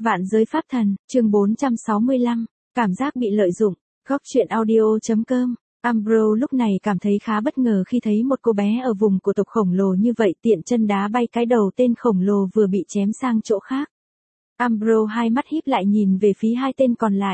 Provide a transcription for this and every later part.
Vạn giới pháp thần, chương 465, cảm giác bị lợi dụng, góc truyện audio.com. Ambrose lúc này cảm thấy khá bất ngờ khi thấy một cô bé ở vùng của tộc khổng lồ như vậy tiện chân đá bay cái đầu tên khổng lồ vừa bị chém sang chỗ khác. Ambrose hai mắt híp lại nhìn về phía hai tên còn lại.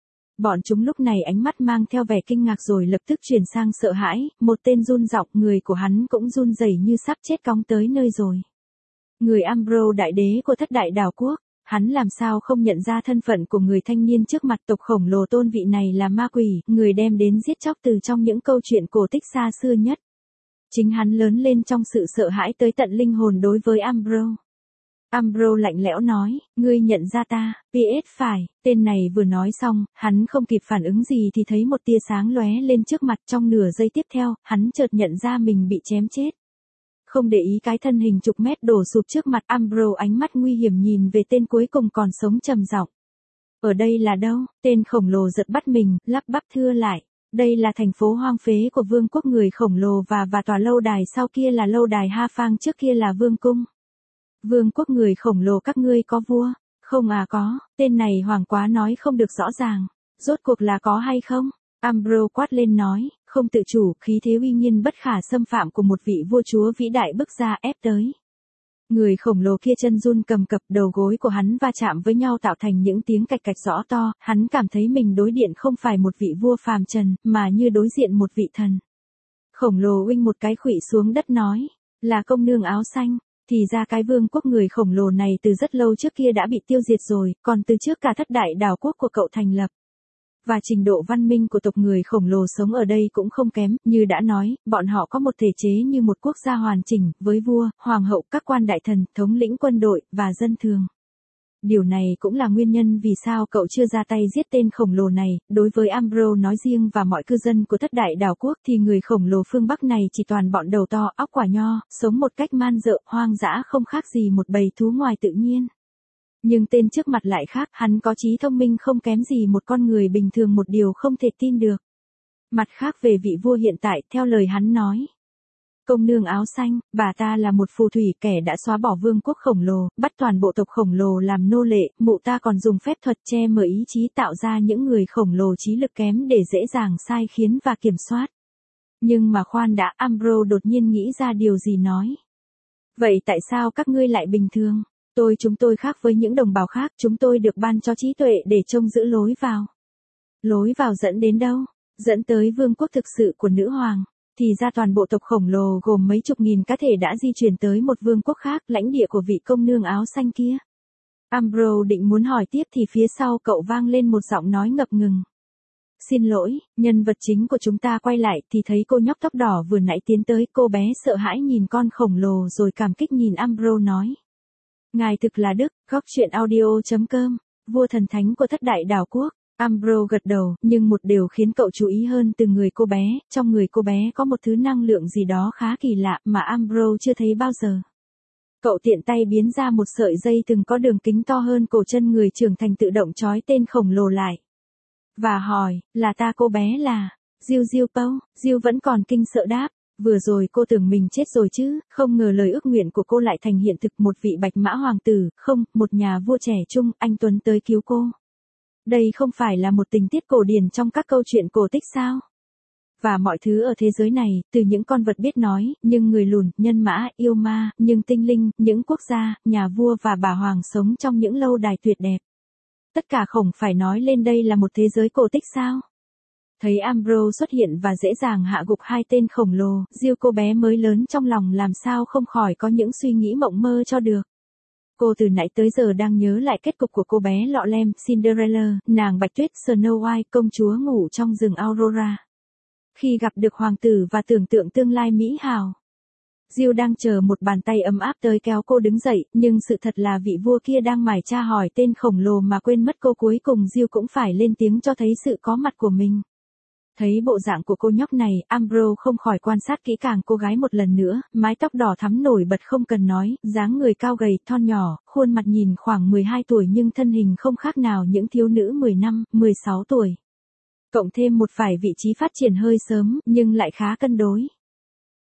Bọn chúng lúc này ánh mắt mang theo vẻ kinh ngạc rồi lập tức chuyển sang sợ hãi, một tên run giọng, người của hắn cũng run rẩy như sắp chết cóng tới nơi rồi. Người Ambrose đại đế của thất đại đảo quốc, hắn làm sao không nhận ra thân phận của người thanh niên trước mặt tộc khổng lồ tôn vị này là ma quỷ, người đem đến giết chóc từ trong những câu chuyện cổ tích xa xưa nhất. Chính hắn lớn lên trong sự sợ hãi tới tận linh hồn đối với Ambrose. Ambrose lạnh lẽo nói, ngươi nhận ra ta, PS phải, tên này vừa nói xong, hắn không kịp phản ứng gì thì thấy một tia sáng lóe lên trước mặt. Trong nửa giây tiếp theo, hắn chợt nhận ra mình bị chém chết. Không để ý cái thân hình chục mét đổ sụp trước mặt, Ambrose ánh mắt nguy hiểm nhìn về tên cuối cùng còn sống trầm giọng. Ở đây là đâu? Tên khổng lồ giật bắt mình, lắp bắp thưa lại. Đây là thành phố hoang phế của vương quốc người khổng lồ và tòa lâu đài sau kia là lâu đài Ha Phang, trước kia là vương cung. Vương quốc người khổng lồ các ngươi có vua? Không à có, tên này hoảng quá nói không được rõ ràng. Rốt cuộc là có hay không? Ambrose quát lên nói, không tự chủ, khí thế uy nghiêm bất khả xâm phạm của một vị vua chúa vĩ đại bước ra ép tới. Người khổng lồ kia chân run cầm cập, đầu gối của hắn va chạm với nhau tạo thành những tiếng cạch cạch rõ to, hắn cảm thấy mình đối diện không phải một vị vua phàm trần, mà như đối diện một vị thần. Khổng lồ uinh một cái khuỵu xuống đất nói, là công nương áo xanh. Thì ra cái vương quốc người khổng lồ này từ rất lâu trước kia đã bị tiêu diệt rồi, còn từ trước cả thất đại đảo quốc của cậu thành lập. Và trình độ văn minh của tộc người khổng lồ sống ở đây cũng không kém, như đã nói, bọn họ có một thể chế như một quốc gia hoàn chỉnh, với vua, hoàng hậu, các quan đại thần, thống lĩnh quân đội, và dân thường. Điều này cũng là nguyên nhân vì sao cậu chưa ra tay giết tên khổng lồ này. Đối với Ambrose nói riêng và mọi cư dân của thất đại đảo quốc thì người khổng lồ phương Bắc này chỉ toàn bọn đầu to, óc quả nho, sống một cách man dợ, hoang dã không khác gì một bầy thú ngoài tự nhiên. Nhưng tên trước mặt lại khác, hắn có trí thông minh không kém gì một con người bình thường, một điều không thể tin được. Mặt khác về vị vua hiện tại, theo lời hắn nói. Công nương áo xanh, bà ta là một phù thủy, kẻ đã xóa bỏ vương quốc khổng lồ, bắt toàn bộ tộc khổng lồ làm nô lệ, mụ ta còn dùng phép thuật che mờ ý chí tạo ra những người khổng lồ trí lực kém để dễ dàng sai khiến và kiểm soát. Nhưng mà khoan đã, Ambrose đột nhiên nghĩ ra điều gì nói. Vậy tại sao các ngươi lại bình thường? Chúng tôi khác với những đồng bào khác, chúng tôi được ban cho trí tuệ để trông giữ lối vào. Lối vào dẫn đến đâu? Dẫn tới vương quốc thực sự của nữ hoàng. Thì ra toàn bộ tộc khổng lồ gồm mấy chục nghìn cá thể đã di chuyển tới một vương quốc khác, lãnh địa của vị công nương áo xanh kia. Ambrose định muốn hỏi tiếp thì phía sau cậu vang lên một giọng nói ngập ngừng. Xin lỗi, nhân vật chính của chúng ta quay lại thì thấy cô nhóc tóc đỏ vừa nãy tiến tới. Cô bé sợ hãi nhìn con khổng lồ rồi cảm kích nhìn Ambrose nói. Ngài thực là Đức, góc truyện audio.com, vua thần thánh của thất đại đảo quốc. Ambrose gật đầu, nhưng một điều khiến cậu chú ý hơn từ người cô bé, trong người cô bé có một thứ năng lượng gì đó khá kỳ lạ mà Ambrose chưa thấy bao giờ. Cậu tiện tay biến ra một sợi dây từng có đường kính to hơn cổ chân người trưởng thành tự động trói tên khổng lồ lại. Và hỏi, là ta? Cô bé là Jill Pau. Jill vẫn còn kinh sợ đáp. Vừa rồi cô tưởng mình chết rồi chứ, không ngờ lời ước nguyện của cô lại thành hiện thực. Một vị bạch mã hoàng tử, không, một nhà vua trẻ trung, anh Tuấn tới cứu cô. Đây không phải là một tình tiết cổ điển trong các câu chuyện cổ tích sao? Và mọi thứ ở thế giới này, từ những con vật biết nói, nhưng người lùn, nhân mã, yêu ma, nhưng tinh linh, những quốc gia, nhà vua và bà hoàng sống trong những lâu đài tuyệt đẹp. Tất cả không phải nói lên đây là một thế giới cổ tích sao? Thấy Ambrose xuất hiện và dễ dàng hạ gục hai tên khổng lồ, Jill cô bé mới lớn trong lòng làm sao không khỏi có những suy nghĩ mộng mơ cho được. Cô từ nãy tới giờ đang nhớ lại kết cục của cô bé lọ lem Cinderella, nàng Bạch Tuyết Snow White, công chúa ngủ trong rừng Aurora. Khi gặp được hoàng tử và tưởng tượng tương lai mỹ hào. Jill đang chờ một bàn tay ấm áp tới kéo cô đứng dậy, nhưng sự thật là vị vua kia đang mải tra hỏi tên khổng lồ mà quên mất cô. Cuối cùng Jill cũng phải lên tiếng cho thấy sự có mặt của mình. Thấy bộ dạng của cô nhóc này, Ambrose không khỏi quan sát kỹ càng cô gái một lần nữa, mái tóc đỏ thắm nổi bật không cần nói, dáng người cao gầy, thon nhỏ, khuôn mặt nhìn khoảng 12 tuổi nhưng thân hình không khác nào những thiếu nữ 15, 16 tuổi. Cộng thêm một vài vị trí phát triển hơi sớm, nhưng lại khá cân đối.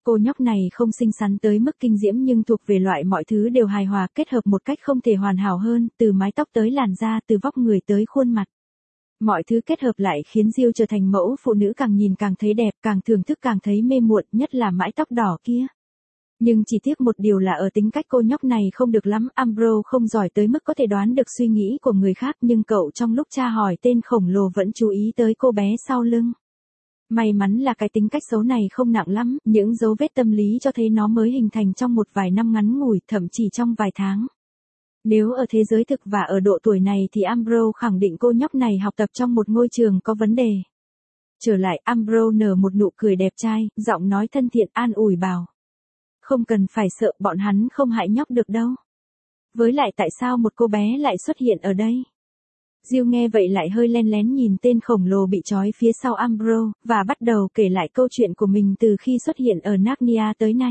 Cô nhóc này không xinh xắn tới mức kinh diễm nhưng thuộc về loại mọi thứ đều hài hòa kết hợp một cách không thể hoàn hảo hơn, từ mái tóc tới làn da, từ vóc người tới khuôn mặt. Mọi thứ kết hợp lại khiến Jill trở thành mẫu phụ nữ càng nhìn càng thấy đẹp, càng thưởng thức càng thấy mê muội, nhất là mái tóc đỏ kia. Nhưng chỉ tiếc một điều là ở tính cách cô nhóc này không được lắm, Ambrose không giỏi tới mức có thể đoán được suy nghĩ của người khác nhưng cậu trong lúc tra hỏi tên khổng lồ vẫn chú ý tới cô bé sau lưng. May mắn là cái tính cách xấu này không nặng lắm, những dấu vết tâm lý cho thấy nó mới hình thành trong một vài năm ngắn ngủi, thậm chỉ trong vài tháng. Nếu ở thế giới thực và ở độ tuổi này thì Ambrose khẳng định cô nhóc này học tập trong một ngôi trường có vấn đề. Trở lại, Ambrose nở một nụ cười đẹp trai, giọng nói thân thiện an ủi bảo. Không cần phải sợ, bọn hắn không hại nhóc được đâu. Với lại tại sao một cô bé lại xuất hiện ở đây? Jill nghe vậy lại hơi len lén nhìn tên khổng lồ bị trói phía sau Ambrose, và bắt đầu kể lại câu chuyện của mình từ khi xuất hiện ở Narnia tới nay.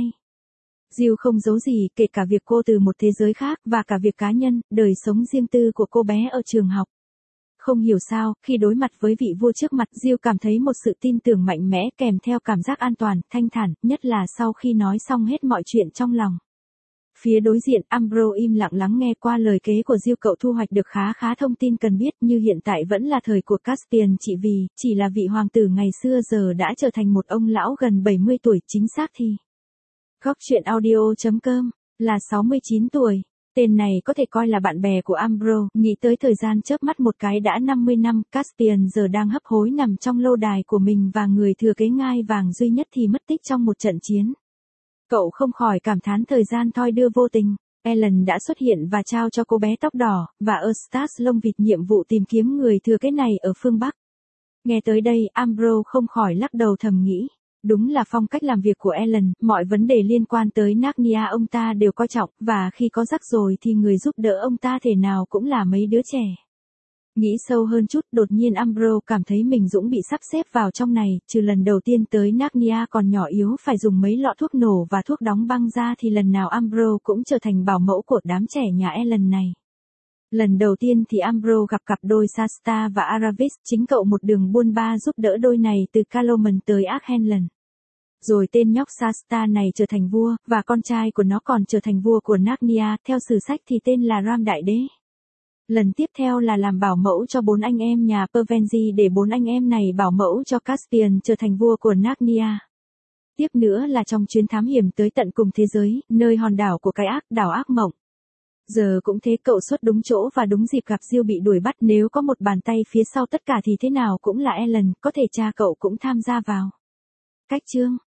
Jill không giấu gì, kể cả việc cô từ một thế giới khác, và cả việc cá nhân, đời sống riêng tư của cô bé ở trường học. Không hiểu sao, khi đối mặt với vị vua trước mặt, Jill cảm thấy một sự tin tưởng mạnh mẽ kèm theo cảm giác an toàn, thanh thản, nhất là sau khi nói xong hết mọi chuyện trong lòng. Phía đối diện, Ambrose im lặng lắng nghe qua lời kế của Jill, cậu thu hoạch được khá thông tin cần biết, như hiện tại vẫn là thời của Caspian chỉ là vị hoàng tử ngày xưa giờ đã trở thành một ông lão gần 70 tuổi, chính xác thì. Góc truyện audio.com, là 69 tuổi. Tên này có thể coi là bạn bè của Ambrose, nghĩ tới thời gian chớp mắt một cái đã 50 năm, Caspian giờ đang hấp hối nằm trong lâu đài của mình và người thừa kế ngai vàng duy nhất thì mất tích trong một trận chiến. Cậu không khỏi cảm thán thời gian thoi đưa vô tình. Ellen đã xuất hiện và trao cho cô bé tóc đỏ, và Eustace lông vịt nhiệm vụ tìm kiếm người thừa kế này ở phương Bắc. Nghe tới đây, Ambrose không khỏi lắc đầu thầm nghĩ. Đúng là phong cách làm việc của Ellen, mọi vấn đề liên quan tới Narnia ông ta đều coi trọng, và khi có rắc rối thì người giúp đỡ ông ta thể nào cũng là mấy đứa trẻ. Nghĩ sâu hơn chút, đột nhiên Ambrose cảm thấy mình dũng bị sắp xếp vào trong này, trừ lần đầu tiên tới Narnia còn nhỏ yếu phải dùng mấy lọ thuốc nổ và thuốc đóng băng ra thì lần nào Ambrose cũng trở thành bảo mẫu của đám trẻ nhà Ellen này. Lần đầu tiên thì Ambrose gặp cặp đôi Shasta và Aravis, chính cậu một đường buôn ba giúp đỡ đôi này từ Calormen tới Arkhanlen. Rồi tên nhóc Shasta này trở thành vua, và con trai của nó còn trở thành vua của Narnia, theo sử sách thì tên là Ram Đại Đế. Lần tiếp theo là làm bảo mẫu cho 4 anh em nhà Pevensie để 4 anh em này bảo mẫu cho Caspian trở thành vua của Narnia. Tiếp nữa là trong chuyến thám hiểm tới tận cùng thế giới, nơi hòn đảo của cái ác, đảo ác mộng. Giờ cũng thế, cậu xuất đúng chỗ và đúng dịp gặp Jill bị đuổi bắt, nếu có một bàn tay phía sau tất cả thì thế nào cũng là Ellen, có thể cha cậu cũng tham gia vào. Cách chương